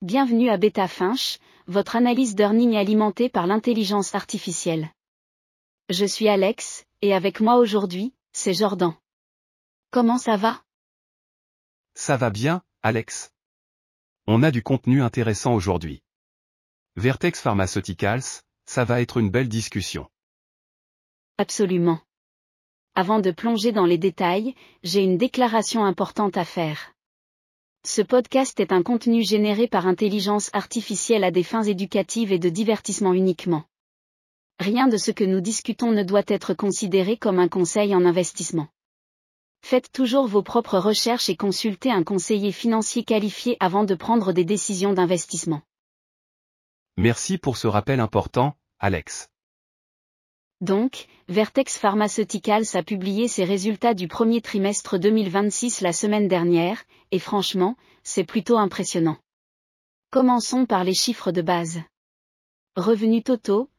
Bienvenue à BetaFinch, votre analyse d'earning alimentée par l'intelligence artificielle. Je suis Alex, et avec moi aujourd'hui, c'est Jordan. Comment ça va? Ça va bien, Alex. On a du contenu intéressant aujourd'hui. Vertex Pharmaceuticals, ça va être une belle discussion. Absolument. Avant de plonger dans les détails, j'ai une déclaration importante à faire. Ce podcast est un contenu généré par intelligence artificielle à des fins éducatives et de divertissement uniquement. Rien de ce que nous discutons ne doit être considéré comme un conseil en investissement. Faites toujours vos propres recherches et consultez un conseiller financier qualifié avant de prendre des décisions d'investissement. Merci pour ce rappel important, Alex. Donc, Vertex Pharmaceuticals a publié ses résultats du premier trimestre 2026 la semaine dernière, et franchement, c'est plutôt impressionnant. Commençons par les chiffres de base. Revenus totaux,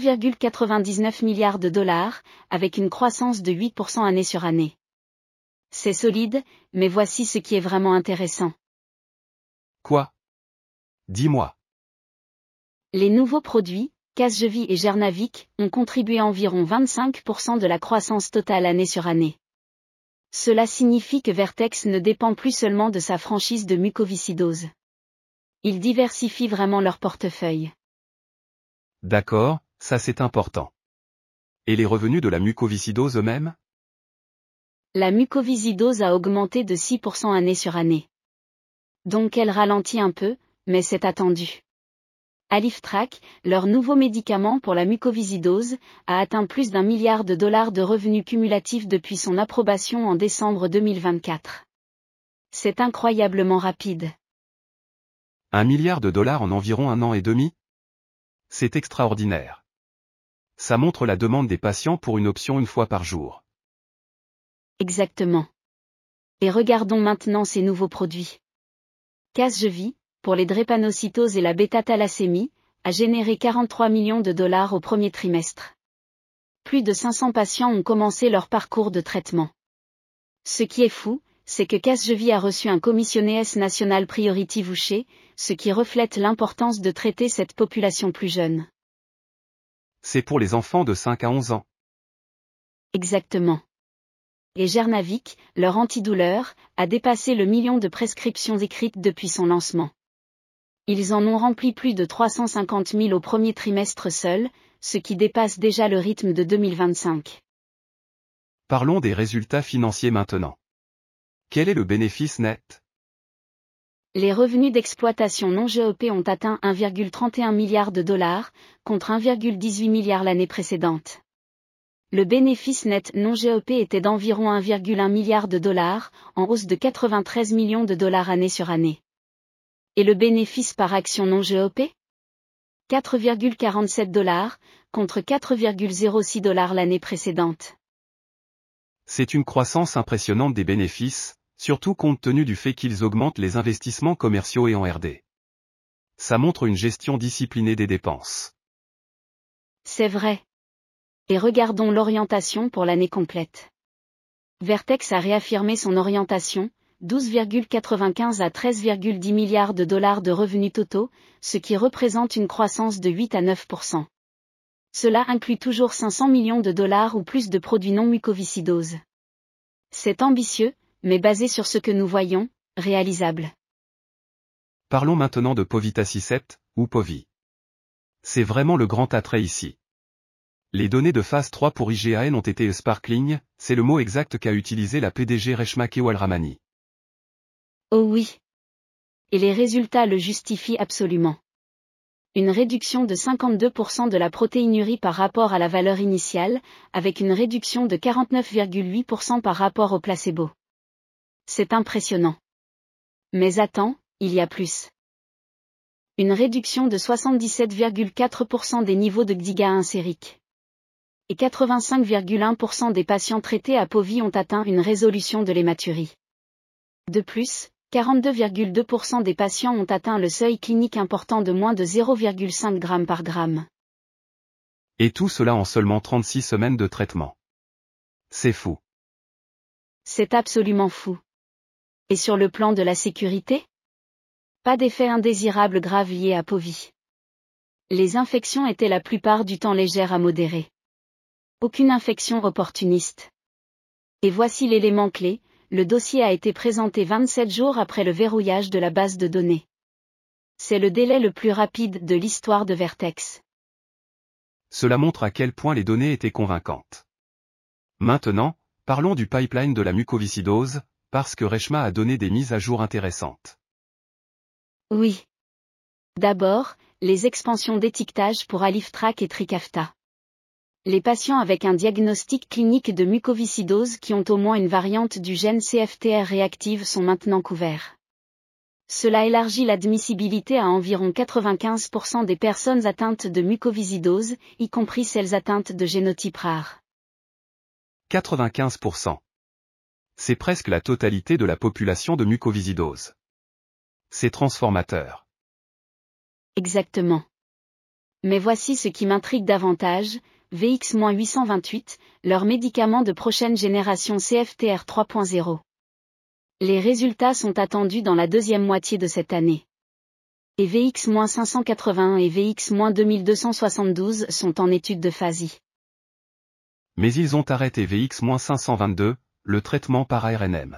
2,99 milliards de dollars, avec une croissance de 8% année sur année. C'est solide, mais voici ce qui est vraiment intéressant. Quoi? Dis-moi. Les nouveaux produits, Casgevy et Jernavik, ont contribué environ 25% de la croissance totale année sur année. Cela signifie que Vertex ne dépend plus seulement de sa franchise de mucoviscidose. Ils diversifient vraiment leur portefeuille. D'accord, ça c'est important. Et les revenus de la mucoviscidose eux-mêmes? La mucoviscidose a augmenté de 6% année sur année. Donc elle ralentit un peu, mais c'est attendu. Aliftrac, leur nouveau médicament pour la mucoviscidose, a atteint plus d'1 milliard de dollars de revenus cumulatifs depuis son approbation en décembre 2024. C'est incroyablement rapide. 1 milliard de dollars en environ 1 an et demi? C'est extraordinaire. Ça montre la demande des patients pour une option une fois par jour. Exactement. Et regardons maintenant ces nouveaux produits. Casgevy, pour les drépanocytoses et la bêta-thalassémie, a généré 43 millions de dollars au premier trimestre. Plus de 500 patients ont commencé leur parcours de traitement. Ce qui est fou, c'est que Casgevy a reçu un commissionné National Priority Voucher, ce qui reflète l'importance de traiter cette population plus jeune. C'est pour les enfants de 5 à 11 ans. Exactement. Et Jernavik, leur antidouleur, a dépassé le million de prescriptions écrites depuis son lancement. Ils en ont rempli plus de 350 000 au premier trimestre seul, ce qui dépasse déjà le rythme de 2025. Parlons des résultats financiers maintenant. Quel est le bénéfice net? Les revenus d'exploitation non GOP ont atteint 1,31 milliard de dollars, contre 1,18 milliard l'année précédente. Le bénéfice net non GOP était d'environ 1,1 milliard de dollars, en hausse de 93 millions de dollars année sur année. Et le bénéfice par action non GOP? 4,47 dollars, contre 4,06 dollars l'année précédente. C'est une croissance impressionnante des bénéfices, surtout compte tenu du fait qu'ils augmentent les investissements commerciaux et en R&D. Ça montre une gestion disciplinée des dépenses. C'est vrai. Et regardons l'orientation pour l'année complète. Vertex a réaffirmé son orientation, 12,95 à 13,10 milliards de dollars de revenus totaux, ce qui représente une croissance de 8 à 9%. Cela inclut toujours 500 millions de dollars ou plus de produits non mucoviscidose. C'est ambitieux, mais basé sur ce que nous voyons, réalisable. Parlons maintenant de Povetacicept, ou Povi. C'est vraiment le grand attrait ici. Les données de phase 3 pour IgAN ont été sparkling, c'est le mot exact qu'a utilisé la PDG Reshma Kewalramani. Oh oui. Et les résultats le justifient absolument. Une réduction de 52% de la protéinurie par rapport à la valeur initiale, avec une réduction de 49,8% par rapport au placebo. C'est impressionnant. Mais attends, il y a plus. Une réduction de 77,4% des niveaux de GDIGA1 sérique. Et 85,1% des patients traités à Povi ont atteint une résolution de l'hématurie. De plus, 42,2% des patients ont atteint le seuil clinique important de moins de 0,5 g par gramme. Et tout cela en seulement 36 semaines de traitement. C'est fou. C'est absolument fou. Et sur le plan de la sécurité? Pas d'effet indésirable grave lié à POVI. Les infections étaient la plupart du temps légères à modérées. Aucune infection opportuniste. Et voici l'élément clé, le dossier a été présenté 27 jours après le verrouillage de la base de données. C'est le délai le plus rapide de l'histoire de Vertex. Cela montre à quel point les données étaient convaincantes. Maintenant, parlons du pipeline de la mucoviscidose, parce que Reshma a donné des mises à jour intéressantes. Oui. D'abord, les expansions d'étiquetage pour Aliftrac et Trikafta. Les patients avec un diagnostic clinique de mucoviscidose qui ont au moins une variante du gène CFTR réactive sont maintenant couverts. Cela élargit l'admissibilité à environ 95% des personnes atteintes de mucoviscidose, y compris celles atteintes de génotype rare. 95%. C'est presque la totalité de la population de mucoviscidose. C'est transformateur. Exactement. Mais voici ce qui m'intrigue davantage, VX-828, leur médicament de prochaine génération CFTR 3.0. Les résultats sont attendus dans la deuxième moitié de cette année. Et VX-581 et VX-2272 sont en étude de phase I. Mais ils ont arrêté VX-522, le traitement par ARNM.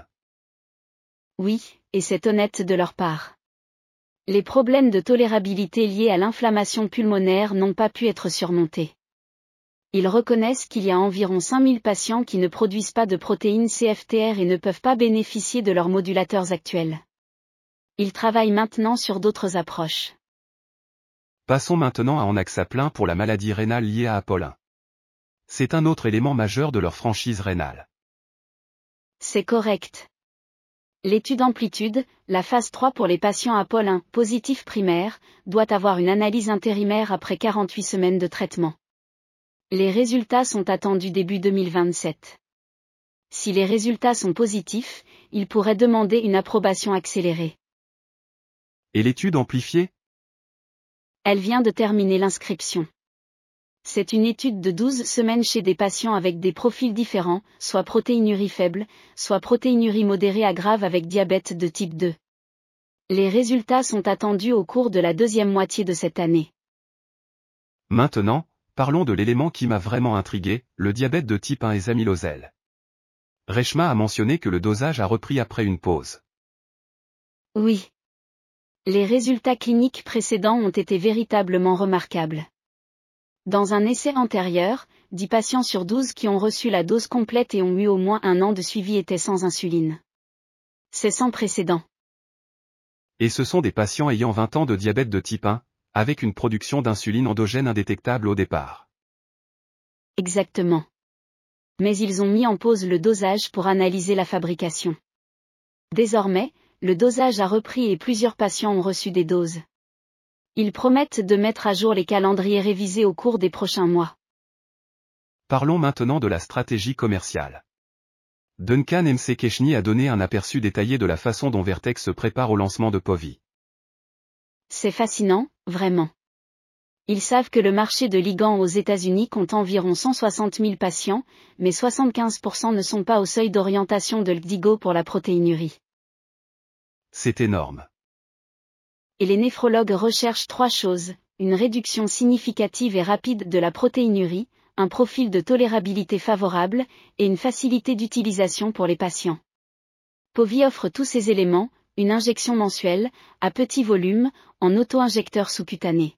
Oui, et c'est honnête de leur part. Les problèmes de tolérabilité liés à l'inflammation pulmonaire n'ont pas pu être surmontés. Ils reconnaissent qu'il y a environ 5000 patients qui ne produisent pas de protéines CFTR et ne peuvent pas bénéficier de leurs modulateurs actuels. Ils travaillent maintenant sur d'autres approches. Passons maintenant à Enaxaplin pour la maladie rénale liée à Apollin. C'est un autre élément majeur de leur franchise rénale. C'est correct. L'étude Amplitude, la phase 3 pour les patients Apollin positifs primaires, doit avoir une analyse intérimaire après 48 semaines de traitement. Les résultats sont attendus début 2027. Si les résultats sont positifs, ils pourraient demander une approbation accélérée. Et l'étude amplifiée ? Elle vient de terminer l'inscription. C'est une étude de 12 semaines chez des patients avec des profils différents, soit protéinurie faible, soit protéinurie modérée à grave avec diabète de type 2. Les résultats sont attendus au cours de la deuxième moitié de cette année. Maintenant, parlons de l'élément qui m'a vraiment intrigué, le diabète de type 1 et amylosèle. Reshma a mentionné que le dosage a repris après une pause. Oui. Les résultats cliniques précédents ont été véritablement remarquables. Dans un essai antérieur, 10 patients sur 12 qui ont reçu la dose complète et ont eu au moins un an de suivi étaient sans insuline. C'est sans précédent. Et ce sont des patients ayant 20 ans de diabète de type 1, avec une production d'insuline endogène indétectable au départ. Exactement. Mais ils ont mis en pause le dosage pour analyser la fabrication. Désormais, le dosage a repris et plusieurs patients ont reçu des doses. Ils promettent de mettre à jour les calendriers révisés au cours des prochains mois. Parlons maintenant de la stratégie commerciale. Duncan Msekechny a donné un aperçu détaillé de la façon dont Vertex se prépare au lancement de POVI. C'est fascinant, vraiment. Ils savent que le marché de ligands aux États-Unis compte environ 160 000 patients, mais 75% ne sont pas au seuil d'orientation de l'DIGO pour la protéinurie. C'est énorme. Et les néphrologues recherchent 3 choses, une réduction significative et rapide de la protéinurie, un profil de tolérabilité favorable, et une facilité d'utilisation pour les patients. POVI offre tous ces éléments, une injection mensuelle, à petit volume, en auto-injecteur sous-cutané.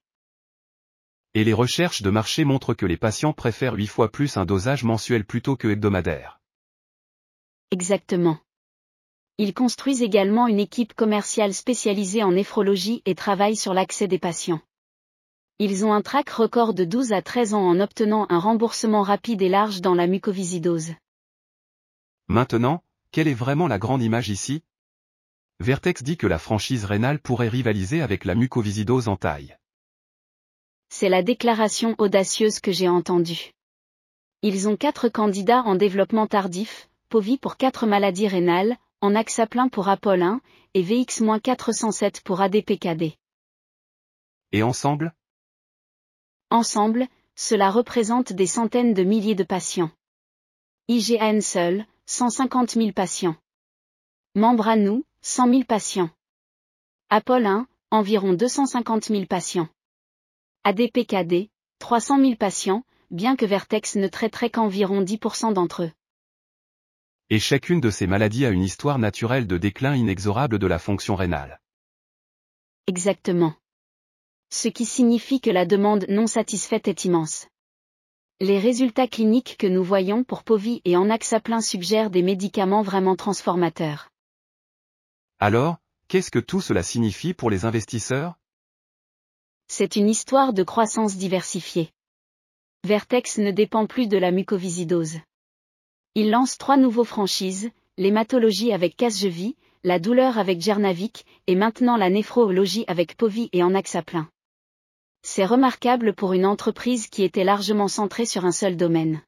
Et les recherches de marché montrent que les patients préfèrent 8 fois plus un dosage mensuel plutôt que hebdomadaire. Exactement. Ils construisent également une équipe commerciale spécialisée en néphrologie et travaillent sur l'accès des patients. Ils ont un track record de 12 à 13 ans en obtenant un remboursement rapide et large dans la mucoviscidose. Maintenant, quelle est vraiment la grande image ici ? Vertex dit que la franchise rénale pourrait rivaliser avec la mucoviscidose en taille. C'est la déclaration audacieuse que j'ai entendue. Ils ont 4 candidats en développement tardif, POVI pour 4 maladies rénales, Enaxaplin pour Apollin, et VX-407 pour ADPKD. Et ensemble ? Ensemble, cela représente des centaines de milliers de patients. IgAN seul, 150 000 patients. Membre à nous, 100 000 patients. Apple 1, environ 250 000 patients. ADPKD, 300 000 patients, bien que Vertex ne traiterait qu'environ 10% d'entre eux. Et chacune de ces maladies a une histoire naturelle de déclin inexorable de la fonction rénale. Exactement. Ce qui signifie que la demande non satisfaite est immense. Les résultats cliniques que nous voyons pour Povy et Anaxaplin suggèrent des médicaments vraiment transformateurs. Alors, qu'est-ce que tout cela signifie pour les investisseurs? C'est une histoire de croissance diversifiée. Vertex ne dépend plus de la mucoviscidose. Il lance 3 nouveaux franchises, l'hématologie avec Casgevy, la douleur avec Jernavik, et maintenant la néphrologie avec Povy et Anaxaplin. C'est remarquable pour une entreprise qui était largement centrée sur un seul domaine.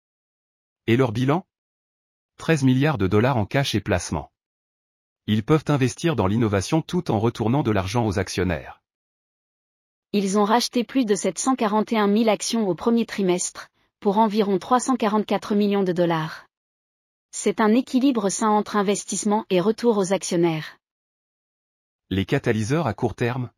Et leur bilan? 13 milliards de dollars en cash et placements. Ils peuvent investir dans l'innovation tout en retournant de l'argent aux actionnaires. Ils ont racheté plus de 741 000 actions au premier trimestre, pour environ 344 millions de dollars. C'est un équilibre sain entre investissement et retour aux actionnaires. Les catalyseurs à court terme?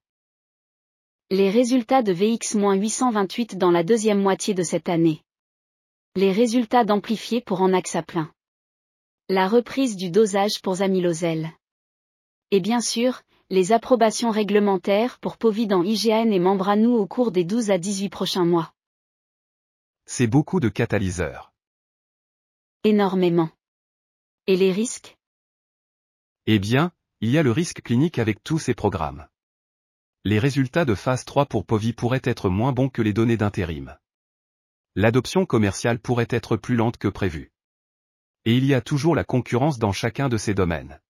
Les résultats de VX-828 dans la deuxième moitié de cette année. Les résultats d'Amplifié pour Anaxaplin. La reprise du dosage pour Zamilosel. Et bien sûr, les approbations réglementaires pour Povy dans IgAN et Membranou au cours des 12 à 18 prochains mois. C'est beaucoup de catalyseurs. Énormément. Et les risques? Eh bien, il y a le risque clinique avec tous ces programmes. Les résultats de phase 3 pour Povy pourraient être moins bons que les données d'intérim. L'adoption commerciale pourrait être plus lente que prévu. Et il y a toujours la concurrence dans chacun de ces domaines.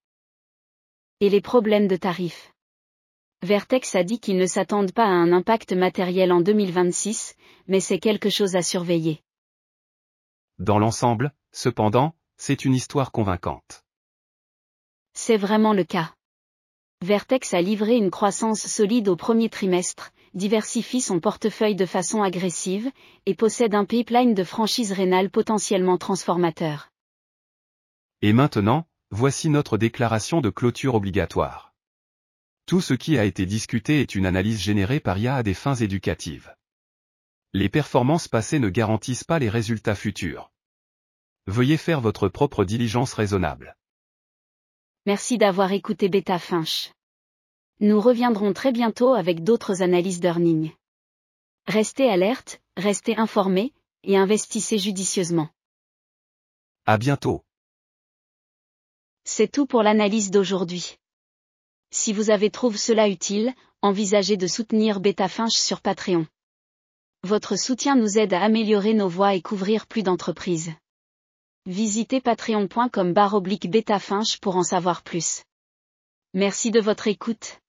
Et les problèmes de tarifs. Vertex a dit qu'ils ne s'attendent pas à un impact matériel en 2026, mais c'est quelque chose à surveiller. Dans l'ensemble, cependant, c'est une histoire convaincante. C'est vraiment le cas. Vertex a livré une croissance solide au premier trimestre, diversifie son portefeuille de façon agressive, et possède un pipeline de franchises rénales potentiellement transformateur. Et maintenant, voici notre déclaration de clôture obligatoire. Tout ce qui a été discuté est une analyse générée par IA à des fins éducatives. Les performances passées ne garantissent pas les résultats futurs. Veuillez faire votre propre diligence raisonnable. Merci d'avoir écouté Beta Finch. Nous reviendrons très bientôt avec d'autres analyses d'earnings. Restez alerte, restez informés, et investissez judicieusement. À bientôt. C'est tout pour l'analyse d'aujourd'hui. Si vous avez trouvé cela utile, envisagez de soutenir Beta Finch sur Patreon. Votre soutien nous aide à améliorer nos voix et couvrir plus d'entreprises. Visitez patreon.com/betafinch pour en savoir plus. Merci de votre écoute.